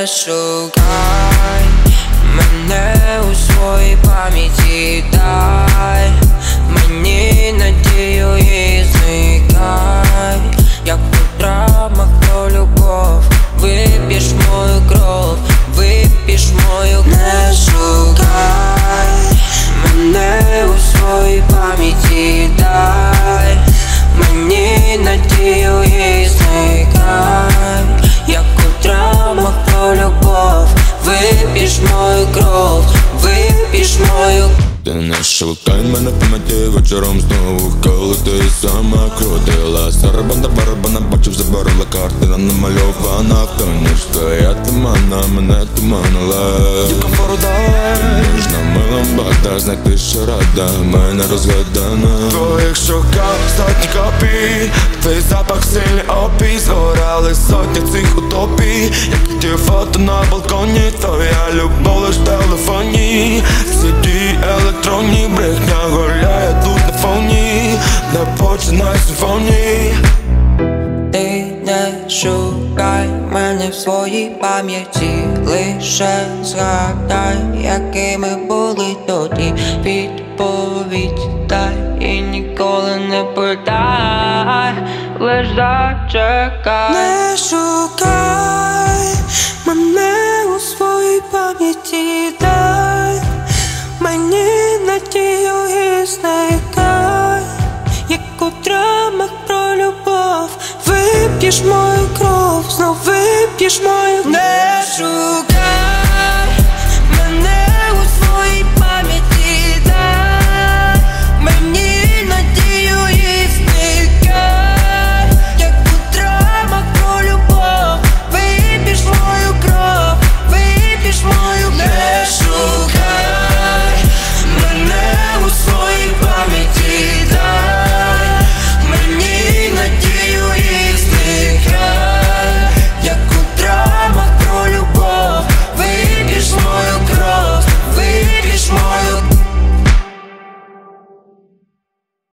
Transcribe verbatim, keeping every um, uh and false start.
не шукай мене у своїй пам'яті, дай мені надію і зникай. Як у драмах про любов, вип'єш мою кров, вип'єш мою. Не шукай мене у своїй пам'яті, дай мені надію і зникай. Як у драмах про любов, вип'єш мою кров, вип'єш мою. Ти не шукай мене в пам'яті вечором знову, коли ти сама крутилася. Барабана, барабана, бачив, забарила картина намальована. Хто ніж твоя тумана, мене туманила. Дівка порудає, ніжна мила бада, знайти ще рада, мене розгадана. Твоїх шукав сотні копій, твій запах сильний опій. Згорали сотні цих утопій, як ті фото на балконі. Твоя любов лиш в телефоні, сіді електронні, брехня гуляє тут на фоні, не починай симфонії. Ти не шукай мене в своїй пам'яті, лише згадай, якими були тоді. Відповідь дай і ніколи не питай, лиш зачекай. Не шукай мене у своїй пам'яті, дай мені надію і зникай. Як у драмах про любов, вип'єш мою кров, знов вип'єш мою